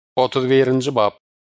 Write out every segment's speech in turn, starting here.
31-nji bab.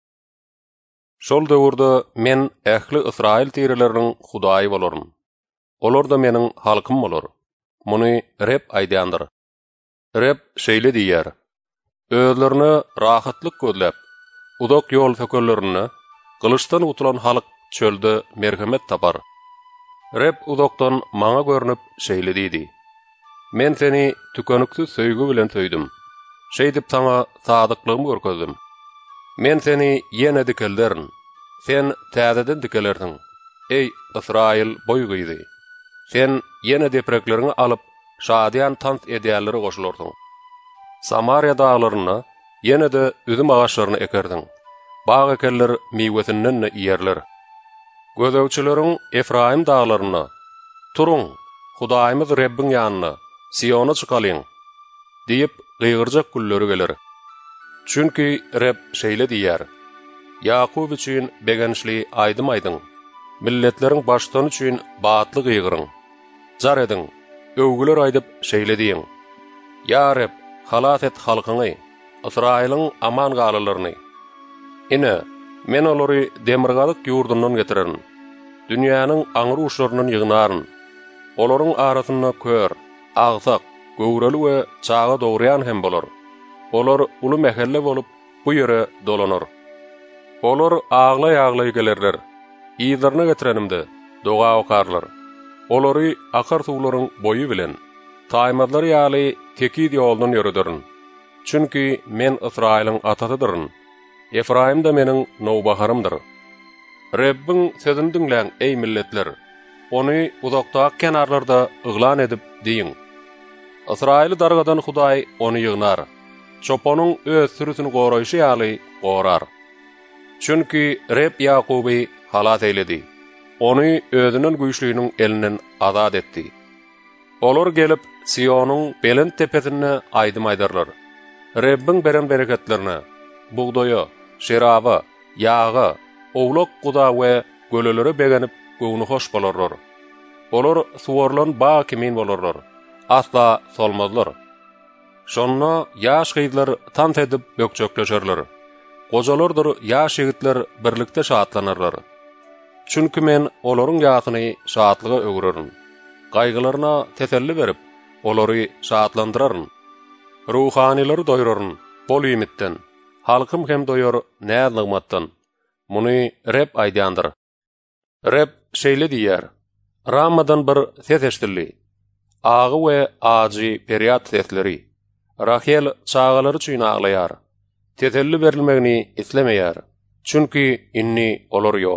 Şol döwürde men ähli Israil tireleriniň Hudaýy bolarym. Olar da meniň halkym bolar. Muny Reb aýdýandyr. Reb şeýle diýýär: Özlerini rahatlyk gözläp, udak ýol tökellerini gylyçdan utulan halk çölde merhemet tapar. Reb udakdan maňa görnüp şeýle diýdi: Men seni tükenükli söýgü bilen söýdüm. Şeýdip taňa sadyklygym görkezdim. Men seni ýene dikelderin. Sen täzeden dikelerdiň. Ey Israil boýgyzy. Sen ýene depreklerini alyp şadyan tans edýärleri goşulardyň. Samariýa daglaryna ýene de üzüm agaçlaryny ekerdiň. Bag ekerler miwesinden ýerler. Gözegçileriň Efraim daglaryna: Turuň, Hudaýymyz Rebbiň ýanyna, Siona çykalyň diýip gygyrjak gülleri geler. Çünki Reb şeýle diýär: Ýakub üçin begençli aýdym-aýdyň, milletleriň başlany üçin batly gygyryn. Jar ediň, öwgüler aýdyp şeýle diýiň: Ya Reb, halat et halkyny, Israilyň aman galalaryny. Ine, men olary demirgalyk ýurdundan getirerin. Dünýäniň aňyr uşlaryndan ýygnaryn. Olaryň arasyna kör, agsak, göwreli we çaga doguryan hem bolar. Olar uly mehelle bolup bu ýere dolanır. Olar aglay-aglay gelerler. Ýyzlaryna getirenimde doga okarlar. Olary akar suwlaryň boyu bilen taýmadlary ýaly tekid ýoldan ýörederin. Çünki men Israilyň atasydyrin. Efraim da meniň nowbaharymdyr. Rebbiň sözüni diňläň ey milletler. Ony uzakdaky kenarlarda yglan edip diýin: Israil dargadan Hudaý ony ýygnar. Çoponyň öz sürüsini goraýşy ýaly gorar. Çünki Reb Ýakuby halat eýledi. Ony özüniň güýçlüğiniň elinden azad etdi. Olar gelip Sionyň belin tepesine aýdym aýdarlar. Rebbiň beren bereketlerini, buğdoýa, şeraba, ýaga, owlak guda we gölelere begenip göwünü hoş bolarlar. Olar suwarlan ba kimin bolarlar. Asla solmazlar. Şonna ýaş gyzlar tant edip bökçekleşerler. Gojalardyr ýaş ýigitler birlikde şatlanarlar. Çünki men olaryň ýasyny şatlyga öwürerin. Gaýgylaryna teselli berip, olary şatlandyraryn. Ruhanileri doýuraryn, bol ümitden. Halkym hem doýar näzligmatdan. Muny Reb aýdýandyr. Reb şeýle diýär: Ramadan bir ses eşdildi. Agy we ajy periat sesleri. Rahel çağalary üçin aglaýar. Teselli berilmegini islemeýär. Çünki inni olar ýok.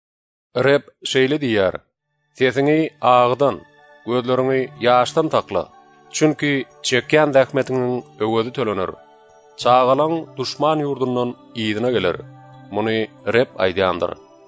Reb şeýle diýär: Sesiňi agydan, gözleriňi ýaşdan takla. Çünki çekýän zähmetiniň öwedi tölenir. Çağalaň duşman ýurdundan ýygyna geler. Muny Reb aýdýandyr.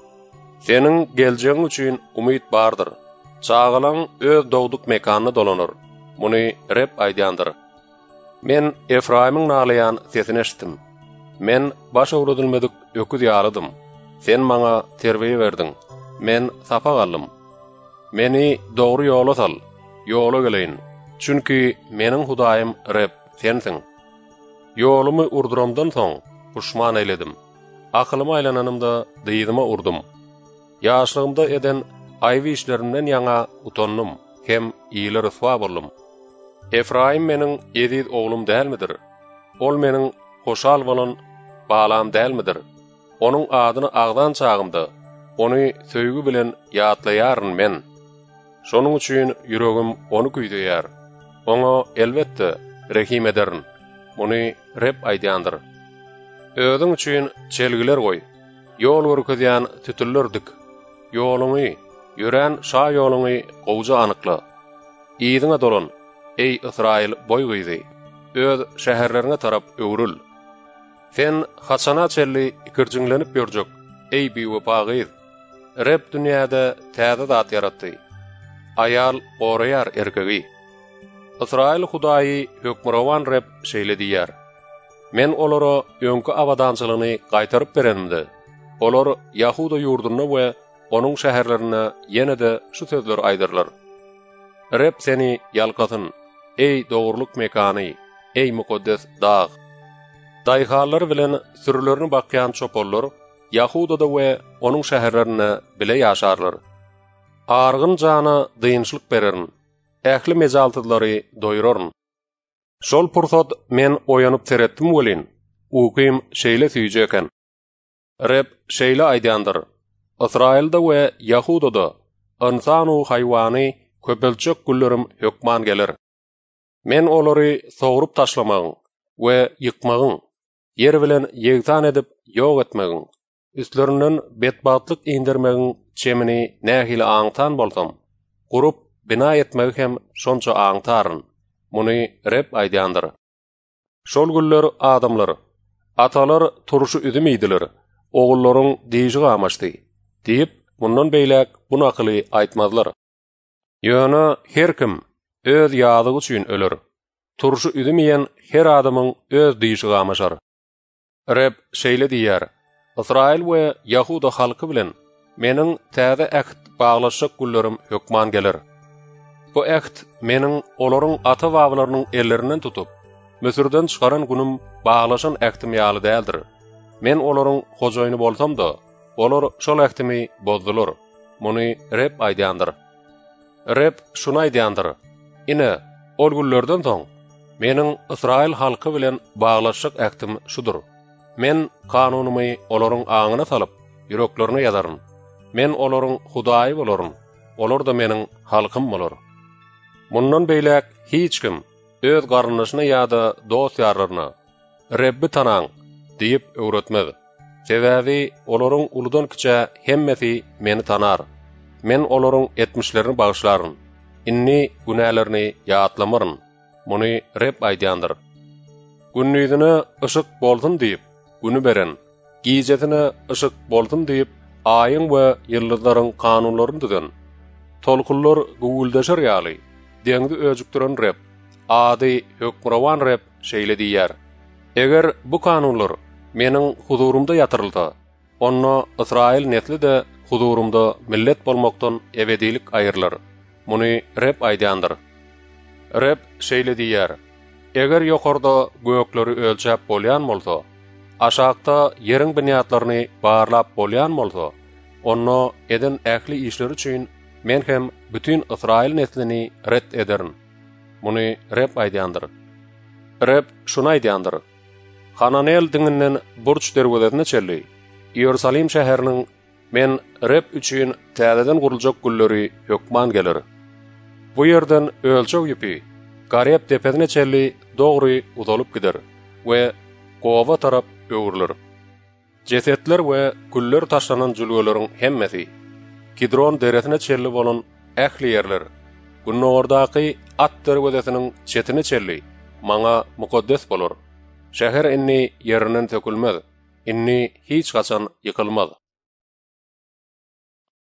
Seniň geljegiň üçin umyt bardyr. Çağalaň öz dogduk mekanyna dolanır. Muny Reb aýdýandyr. Men Efraimyň naglaýan sesini eşitdim. Men baş öwredilmedik öküz ýalydym. Sen maňa terbiýe berdiň. Men sapa galdym. Meni dogry ýola sal, ýola geleýin. Çünki meniň Hudaýym Reb sensiň. Ýolumy urduramdan soň puşman eýledim. Akylyma aýlananymda dyýdyma urdum. Ýaşlygymda eden aýwy işlerimden ýaňa utandym, hem ýyly ryswa boldum. Efraim meniň ýediz oglum dälmidir? Ol meniň hoşal bolan balam dälmidir? Onuň adyny agdan çağımda, ony söýgü bilen ýatlaýaryn men. Şonuň üçin ýüregim ony güýdüýär. Oňa elbetde rehim ederin. Muny Reb aýdýandyr. Özüň üçin çelgiler goý. Ýol görkezýän tütüllerdik. Ýoluňy, ýören şa ýoluňy gowja anykla. Ýygyňa dolan, ey Israil boýgyzy. Öz şäherlerine tarap öwrül. Sen haçana çelli ikirjiňlenip ýörjek, ey biwpagyz. Reb dünýäde täze zat yaratdy. Ayal goraýar erkegi. Israil Hudaýy hökmürawan Reb şeýle diýär: Men olara öňkü awadançylygyny gaýtaryp berenimde. Olar Yahuda ýurduny we onuň şäherlerine ýene-de şu sözler aýdyrlar. Reb seni ýalkasyn, ey dogurluk mekany, ey mukaddes dağ. Daýhalar bilen sürülerini bakýan çopollar Yahuda we onuň şäherlerine bile ýaşarlar. Argyn jana dynçylyk bererin. Ähli mezaltyklary doýuraryn. Şol pursat men oýanyp teretdim welin. Uqym şeýle süýjeken. Rep şeýle aýdýandyr. Israilda we Yahudada insanu haýwany köpelçek gullarym hökman gelir. Men olary soğurup taşlamagyň we ýykmagyň, yer bilen ýegtan edip ýok etmegiň, üstlerinden betbatlyk indirmegiň çemini nähili aňtan bolsam, gurup bina etmegi hem şonça aňtaryn. Muny Rep aýdýandyr. Şol gullar adamlar, atalar turuşy üdümiydiler, ogullaryň diýişi gamaşdy, diýip bundan beýlek bu nakyly aýtmadylar. Ýöne her kim öz ýadygy üçin öler. Turuşy üdümeýän her adamyň öz diýişi gamaşar. Rep şeýle diýär: Israil we Yahuda halky bilen meniň täze ähd baglaşyk gullarym hökman gelir. Bu ähd meniň olaryň ata-babalarynyň ellerinden tutup, Mösürden çykaran günüm baglaşan ähdim ýaly däldir. Men olaryň hojaýyny bolsam-da, olar şol ähdimi bozdular. Muny Rep aýdýandyr. Rep şunu aýdýandyr: Ine, ol gullardan soň meniň Israil halky bilen baglaşyk ähdim şudur. Men kanunymy olaryň aňyna salyp, ýüreklerine ýazaryn. Men olaryň Hudaýy bolaryn. Olar da meniň halkym bolar. Mundan beýlek hiç kim öz garyndaşyna ýa-da dost ýarlaryna Rebbi tanaň diýip öwretmedi. Sebäbi olaryň uludan kiçe hemmesi meni tanar. Men olaryň etmişlerini bagyşlaryn. Inni günälerini ýatlamaryn. Muny Rep aýdýandyr. Günnüýüne ışık bolsun diýip günü beren, giýjetine ışık bolsun diýip aýyň we ýyldızlaryň kanunlaryny düzen. Tolkullar guguldaşar ýaly. Deňdi özükdiren Rep, ady hökmrawan Rep şeýle diýär: Eger bu kanunlar meniň huzurumda ýatyrylsa, onda Israil nesli de huzurumda millet bolmakdan ebedilik aýrylar. Muny Rep aýdýandyr. Rep şeýle diýär: Eger ýokarda gökleri ölçäp bolýan bolsa, aşagda ýeriň biniatlaryny barlap bolýan bolsa, onda eden ähli işleri üçin men hem bütün Israil neslini ret ederim. Muny Rep aýdýandyr. Rep şunu aýdýandyr: Hananel diňinden burç derwedetine çelli, Ýerusalim şäheriniň men Rep üçin täzeden guruljak gullary hökman gelir. Bu ýerden ölçek ýüpi, Garep tepesine çelli dogry uzalyp gider we gowa tarap öwrüler. Jesetler we güller taşlanan jülgeleriň hemmesi Kidron deresine çelli bolan ähli ýerler. Günnogordaky at derwedetiniň çetine çelli maňa mukaddes bolar. Şäher inni ýerinden tökülmez. Inni hiç gaçan ýykylmaz.